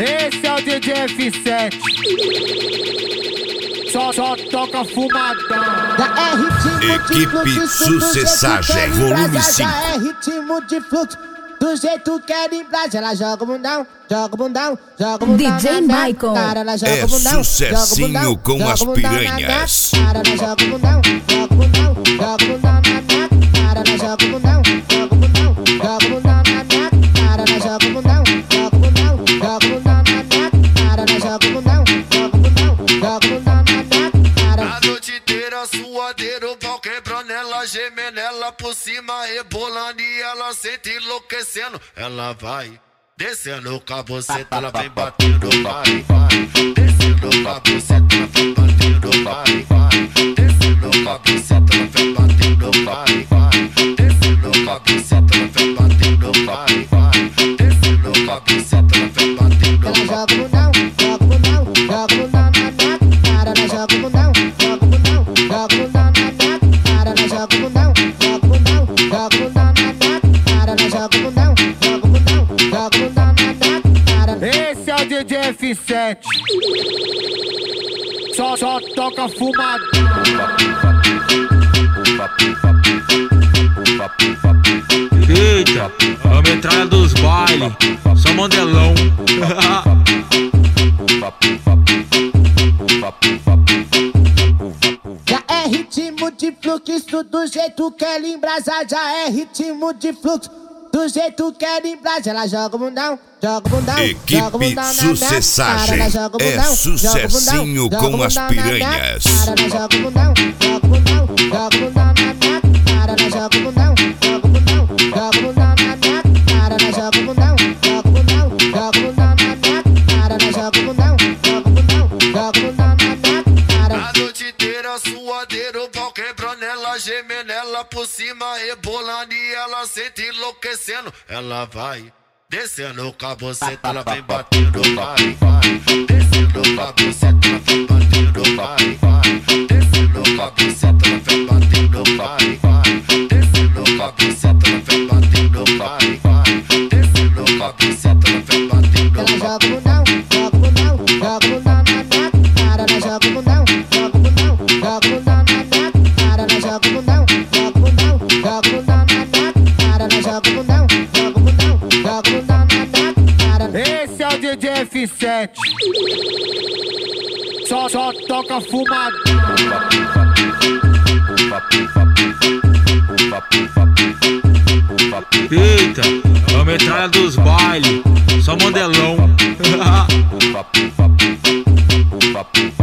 Esse é o DJ F7. Só toca fumadão. Já é ritmo de Equipe fluxo, Sucessagem, volume 5. Já é ritmo de fluxo. Do jeito que é em Brasília, ela joga o bundão, joga o bundão, joga o bundão. DJ Michael. Cara, ela joga É o bundão, sucessinho joga o bundão, com joga as o bundão na piranhas. cara, ela joga o bundão, joga o bundão, joga o bundão na cara, ela joga o bundão, joga o bundão, joga o bundão na cara, ela joga o bundão, joga o bundão, joga o bundão na cara, ela joga o bundão, joga o bundão, joga o bundão na cara. A noite inteira suadeiro, o pau quebrando, ela gemendo, ela por cima rebolando e ela sente enlouquecendo. Ela vai descendo com a buceta, ela vem batendo, vai, vai. Descendo com a buceta, ela vem batendo, vai, vai. Descendo com a buceta, ela vem batendo, vai, vai. Descendo com a buceta, ela vem batendo, vai, vai. Descendo com a buceta, ela vem batendo. Ela joga o bundão, joga o bundão, joga o bundão na cara, ela joga o bundão, joga o bundão, joga o bundão na cara, ela joga o bundão, joga o bundão, joga o bundão na cara, ela joga o bundão, joga o bundão, joga o bundão na cara. Esse é o DJ F7. Só toca fumadão. Eita, a metralha dos bailes, só modelão. Já é ritmo de fluxo, do jeito que ela embrasa. Já é ritmo de fluxo, do jeito que ela embrasa. Ela joga o bundão, joga o bundão, joga o bundão na Sucessagem. cara, ela joga o É bundão, sucessinho joga o com bundão as na piranhas. cara, ela joga o bundão, joga o bundão, joga o bundão na cara, ela joga o bundão, joga o bundão, joga o bundão na cara, ela joga o bundão, joga o bundão, joga o bundão na cara, ela joga o bundão, joga o bundão, joga o bundão na cara. A noite inteira suadeiro, o pau quebrando, ela gemendo, ela por cima rebolando e ela sente enlouquecendo. Ela vai descendo com a buceta, ela vem batendo, vai, vai. Descendo com a buceta, ela vem batendo, vai, vai. Descendo com a buceta, ela vem batendo, vai, vai. Descendo com a buceta, ela vem batendo, vai, vai. Descendo com a buceta, ela vem batendo. Ela joga o bundão, joga o bundão, joga o bundão na cara, ela joga o bundão, joga o bundão, joga o bundão na cara, ela joga o bundão, joga o bundão, joga o bundão na cara, ela joga o bundão, joga o bundão, joga o bundão na cara. Esse é o DJ F7. Só toca fumadão. Eita, a metralha dos bailes, só modelão.